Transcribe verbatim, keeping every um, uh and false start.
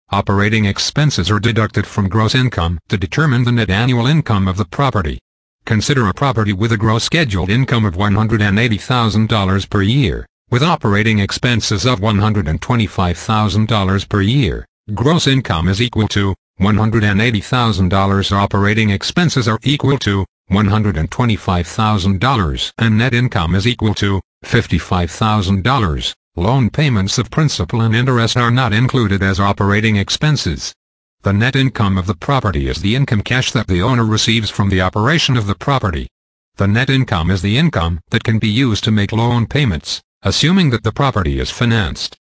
Operating expenses are deducted from gross income to determine the net annual income of the property. Consider a property with a gross scheduled income of one hundred eighty thousand dollars per year, with operating expenses of one hundred twenty-five thousand dollars per year. Gross income is equal to one hundred eighty thousand dollars. Operating expenses are equal to one hundred twenty-five thousand dollars, and net income is equal to fifty-five thousand dollars. Loan payments of principal and interest are not included as operating expenses. The net income of the property is the income cash that the owner receives from the operation of the property. The net income is the income that can be used to make loan payments, assuming that the property is financed.